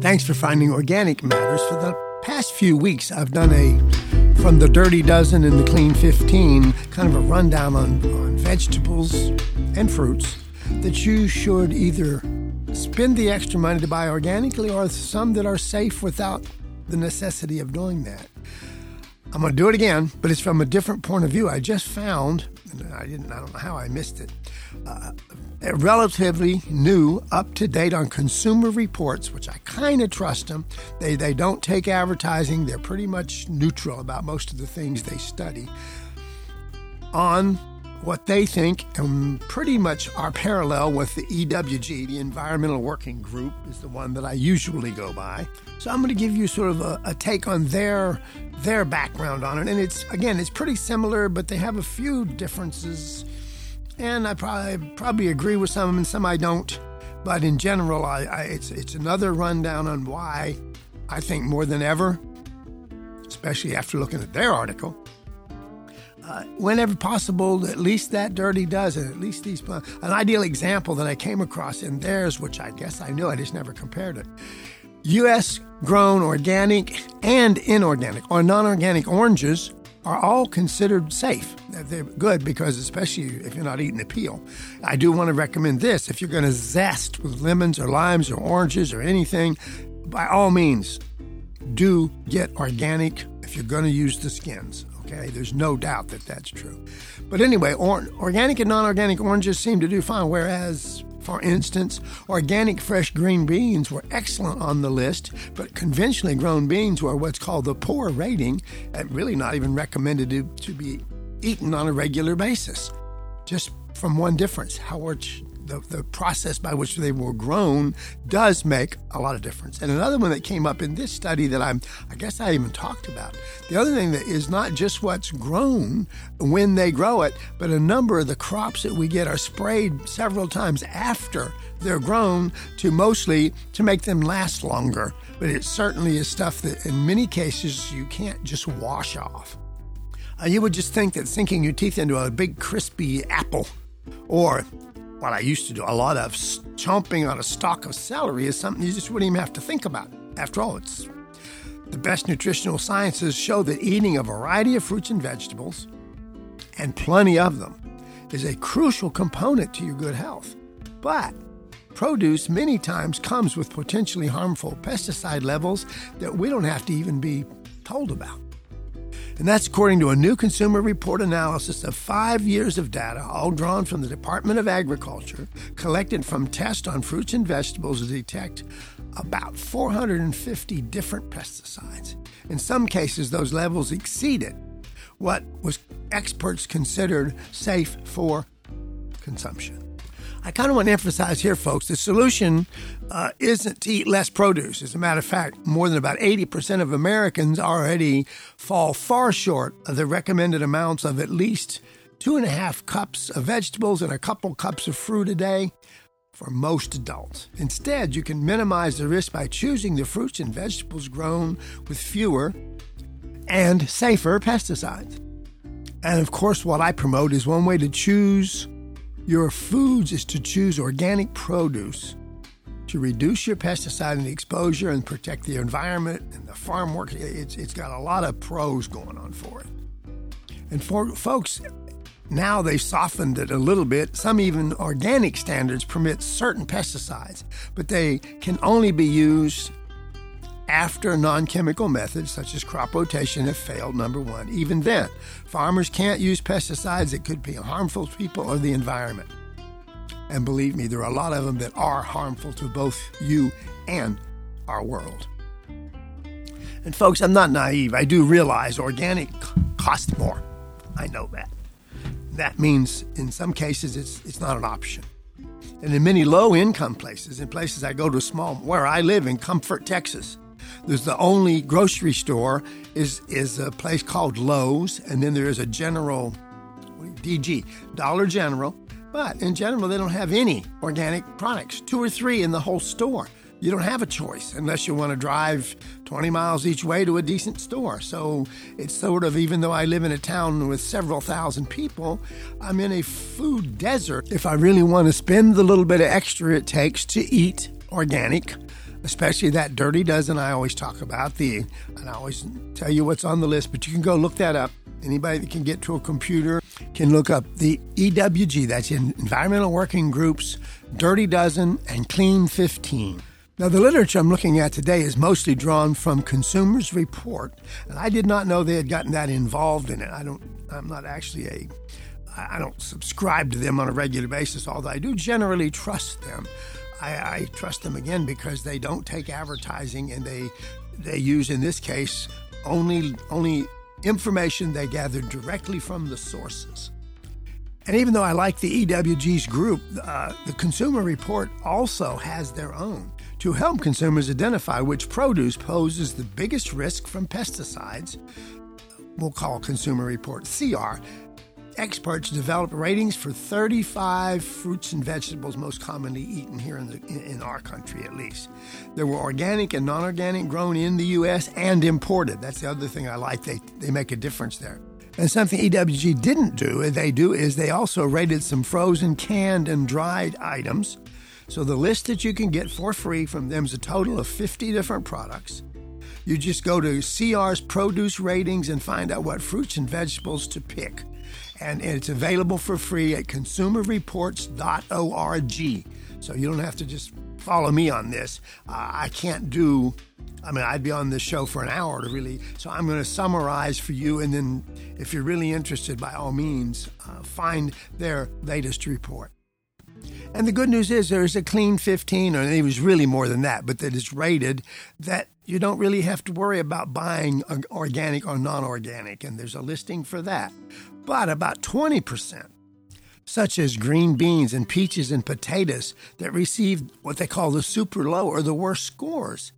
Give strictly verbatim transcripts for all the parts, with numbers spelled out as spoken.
Thanks for finding Organic Matters. For the past few weeks, I've done a, from the Dirty Dozen and the Clean fifteen, kind of a rundown on, on vegetables and fruits that you should either spend the extra money to buy organically or some that are safe without the necessity of doing that. I'm going to do it again, but it's from a different point of view. I just found, and I didn't, I don't know how I missed it, uh, a relatively new, up-to-date on Consumer Reports, which I kind of trust them. They they don't take advertising. They're pretty much neutral about most of the things they study on what they think um, pretty much are parallel with the E W G, the Environmental Working Group, is the one that I usually go by. So I'm going to give you sort of a, a take on their their background on it. And it's, again, it's pretty similar, but they have a few differences. And I probably probably agree with some of them and some I don't. But in general, I, I it's it's another rundown on why I think more than ever, especially after looking at their article, Uh, whenever possible, at least that Dirty Dozen, at least these, an ideal example that I came across in theirs, which I guess I knew, I just never compared it. U S grown organic and inorganic or non-organic oranges are all considered safe. They're good because, especially if you're not eating the peel. I do want to recommend this. If you're going to zest with lemons or limes or oranges or anything, by all means, do get organic if you're going to use the skins. Okay, there's no doubt that that's true. But anyway, or, organic and non-organic oranges seem to do fine, whereas, for instance, organic fresh green beans were excellent on the list, but conventionally grown beans were what's called the poor rating, and really not even recommended to, to be eaten on a regular basis, just from one difference, how much the, the process by which they were grown does make a lot of difference. And another one that came up in this study that I'm, I guess I even talked about, the other thing that is not just what's grown when they grow it, but a number of the crops that we get are sprayed several times after they're grown to mostly to make them last longer. But it certainly is stuff that in many cases you can't just wash off. Uh, you would just think that sinking your teeth into a big crispy apple, or what I used to do a lot of, chomping on a stalk of celery, is something you just wouldn't even have to think about. After all, it's the best nutritional sciences show that eating a variety of fruits and vegetables, and plenty of them, is a crucial component to your good health. But produce many times comes with potentially harmful pesticide levels that we don't have to even be told about. And that's according to a new Consumer Report analysis of five years of data, all drawn from the Department of Agriculture, collected from tests on fruits and vegetables to detect about four hundred fifty different pesticides. In some cases, those levels exceeded what was experts considered safe for consumption. I kind of want to emphasize here, folks, the solution uh, isn't to eat less produce. As a matter of fact, more than about eighty percent of Americans already fall far short of the recommended amounts of at least two and a half cups of vegetables and a couple cups of fruit a day for most adults. Instead, you can minimize the risk by choosing the fruits and vegetables grown with fewer and safer pesticides. And of course, what I promote is one way to choose your foods is to choose organic produce to reduce your pesticide exposure and protect the environment and the farm work. It's, it's got a lot of pros going on for it. And for folks, now they've softened it a little bit. Some even organic standards permit certain pesticides, but they can only be used after non-chemical methods such as crop rotation have failed, number one. Even then, farmers can't use pesticides that could be harmful to people or the environment. And believe me, there are a lot of them that are harmful to both you and our world. And folks, I'm not naive. I do realize organic costs more. I know that. That means in some cases it's it's not an option. And in many low-income places, in places I go to small, where I live in Comfort, Texas, there's the only grocery store is is a place called Lowe's, and then there is a general, D G, Dollar General. But in general, they don't have any organic products, two or three in the whole store. You don't have a choice unless you want to drive twenty miles each way to a decent store. So it's sort of, even though I live in a town with several thousand people, I'm in a food desert. If I really want to spend the little bit of extra it takes to eat organic, especially that Dirty Dozen I always talk about, the, and I always tell you what's on the list, but you can go look that up. Anybody that can get to a computer can look up the E W G, that's in Environmental Working Groups, Dirty Dozen, and Clean fifteen. Now, the literature I'm looking at today is mostly drawn from Consumers Report, and I did not know they had gotten that involved in it. I don't, I'm not actually a, I don't subscribe to them on a regular basis, although I do generally trust them. I, I trust them, again, because they don't take advertising, and they they use, in this case, only only information they gathered directly from the sources. And even though I like the E W G's group, uh, the Consumer Report also has their own to help consumers identify which produce poses the biggest risk from pesticides. We'll call Consumer Report C R. Experts developed ratings for thirty-five fruits and vegetables most commonly eaten here in, the, in our country, at least. They were organic and non-organic, grown in the U S and imported. That's the other thing I like. They, they make a difference there. And something E W G didn't do, they do, is they also rated some frozen, canned, and dried items. So the list that you can get for free from them is a total of fifty different products. You just go to C R's produce ratings and find out what fruits and vegetables to pick. And it's available for free at consumer reports dot org. So you don't have to just follow me on this. Uh, I can't do, I mean, I'd be on this show for an hour to really, so I'm going to summarize for you. And then if you're really interested, by all means, uh, find their latest report. And the good news is there's a Clean fifteen, or it was really more than that, but that is rated that you don't really have to worry about buying organic or non-organic, and there's a listing for that. But about twenty percent, such as green beans and peaches and potatoes, that receive what they call the super low or the worst scores.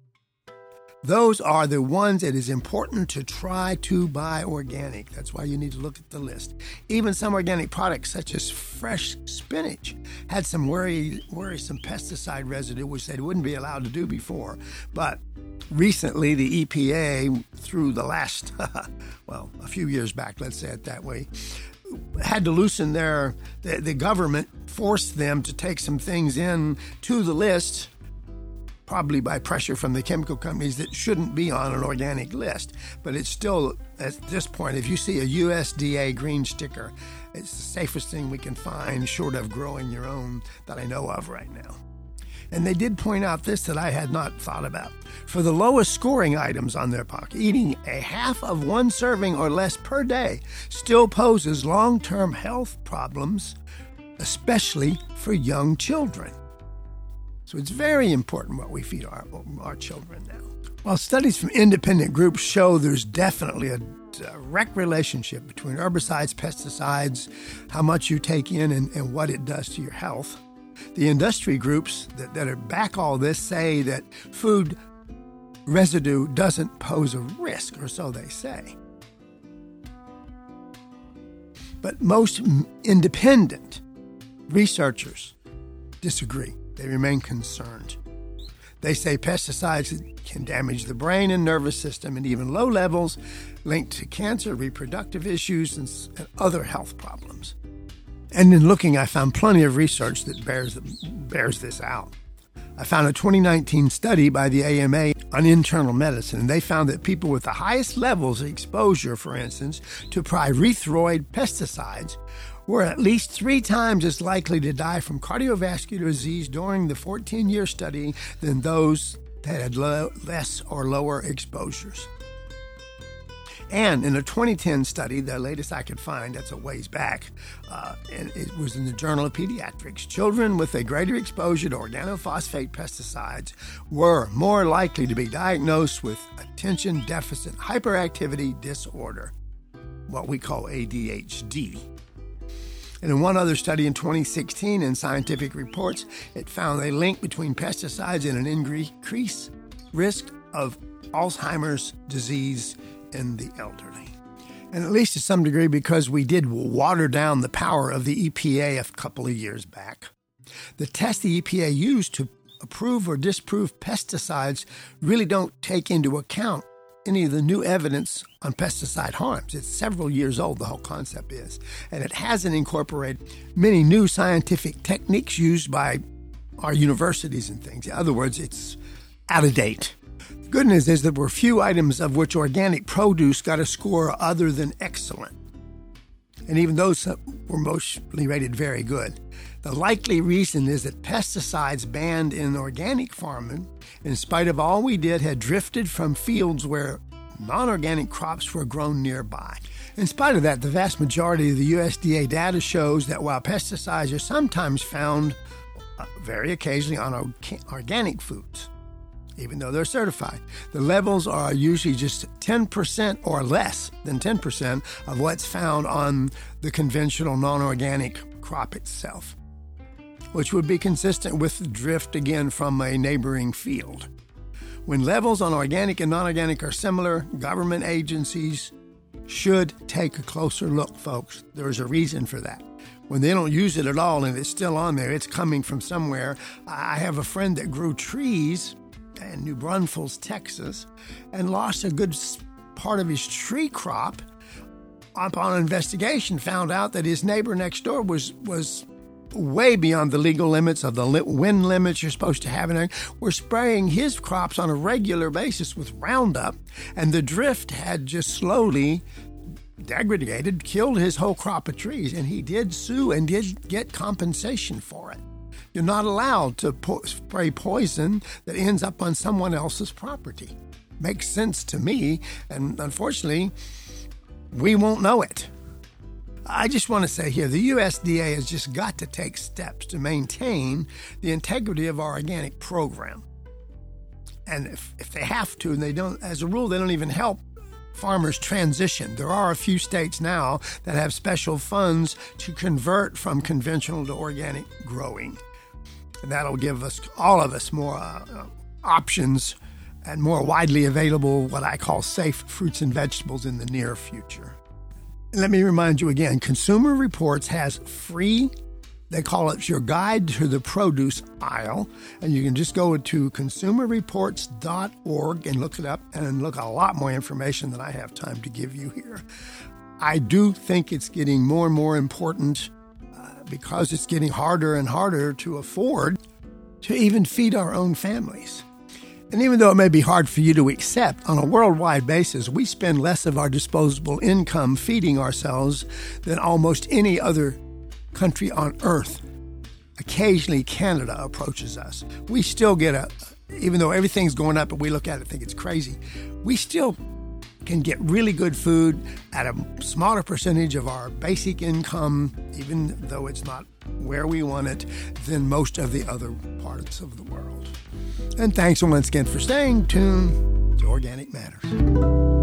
Those are the ones it is important to try to buy organic. That's why you need to look at the list. Even some organic products, such as fresh spinach, had some worry, worrisome pesticide residue, which they wouldn't be allowed to do before. But recently, the E P A, through the last, well, a few years back, let's say it that way, had to loosen their, the, the government forced them to take some things in to the list, probably by pressure from the chemical companies, that shouldn't be on an organic list. But it's still, at this point, if you see a U S D A green sticker, it's the safest thing we can find, short of growing your own, that I know of right now. And they did point out this that I had not thought about. For the lowest scoring items on their pocket, eating a half of one serving or less per day still poses long-term health problems, especially for young children. So it's very important what we feed our, our children now. While studies from independent groups show there's definitely a direct relationship between herbicides, pesticides, how much you take in, and, and what it does to your health, the industry groups that, that are back all this say that food residue doesn't pose a risk, or so they say. But most independent researchers disagree. They remain concerned. They say pesticides can damage the brain and nervous system, and even low levels linked to cancer, reproductive issues, and, and other health problems. And in looking, I found plenty of research that bears, bears this out. I found a twenty nineteen study by the A M A on internal medicine, and they found that people with the highest levels of exposure, for instance, to pyrethroid pesticides, were at least three times as likely to die from cardiovascular disease during the fourteen-year study than those that had low, less or lower exposures. And in a twenty ten study, the latest I could find, that's a ways back, uh, and it was in the Journal of Pediatrics, children with a greater exposure to organophosphate pesticides were more likely to be diagnosed with attention deficit hyperactivity disorder, what we call A D H D. And in one other study in twenty sixteen in Scientific Reports, it found a link between pesticides and an increased risk of Alzheimer's disease in the elderly. And at least to some degree, because we did water down the power of the E P A a couple of years back. The tests the E P A used to approve or disprove pesticides really don't take into account any of the new evidence on pesticide harms. It's several years old, the whole concept is. And it hasn't incorporated many new scientific techniques used by our universities and things. In other words, it's out of date. The good news is there were few items of which organic produce got a score other than excellent. And even those were mostly rated very good. The likely reason is that pesticides banned in organic farming, in spite of all we did, had drifted from fields where non-organic crops were grown nearby. In spite of that, the vast majority of the U S D A data shows that while pesticides are sometimes found uh, very occasionally on organic foods, even though they're certified, the levels are usually just ten percent or less than ten percent of what's found on the conventional non-organic crop itself, which would be consistent with the drift again from a neighboring field. When levels on organic and non-organic are similar, government agencies should take a closer look, folks. There's a reason for that. When they don't use it at all and it's still on there, it's coming from somewhere. I have a friend that grew trees in New Braunfels, Texas, and lost a good part of his tree crop. Upon investigation, found out that his neighbor next door was was way beyond the legal limits of the wind limits you're supposed to have in there. We're spraying his crops on a regular basis with Roundup, and the drift had just slowly degraded, killed his whole crop of trees, and he did sue and did get compensation for it. You're not allowed to po- spray poison that ends up on someone else's property. Makes sense to me, and unfortunately, we won't know it. I just want to say here, the U S D A has just got to take steps to maintain the integrity of our organic program. And if, if they have to, and they don't, as a rule, they don't even help farmers transition. There are a few states now that have special funds to convert from conventional to organic growing. And that'll give us, all of us, more uh, options and more widely available, what I call safe fruits and vegetables in the near future. Let me remind you again, Consumer Reports has free, they call it your guide to the produce aisle, and you can just go to consumer reports dot org and look it up and look at a lot more information than I have time to give you here. I do think it's getting more and more important uh, because it's getting harder and harder to afford to even feed our own families. And even though it may be hard for you to accept, on a worldwide basis, we spend less of our disposable income feeding ourselves than almost any other country on earth. Occasionally, Canada approaches us. We still get a, even though everything's going up and we look at it and think it's crazy, we still can get really good food at a smaller percentage of our basic income, even though it's not where we want it, than most of the other parts of the world. And thanks once again for staying tuned to Organic Matters.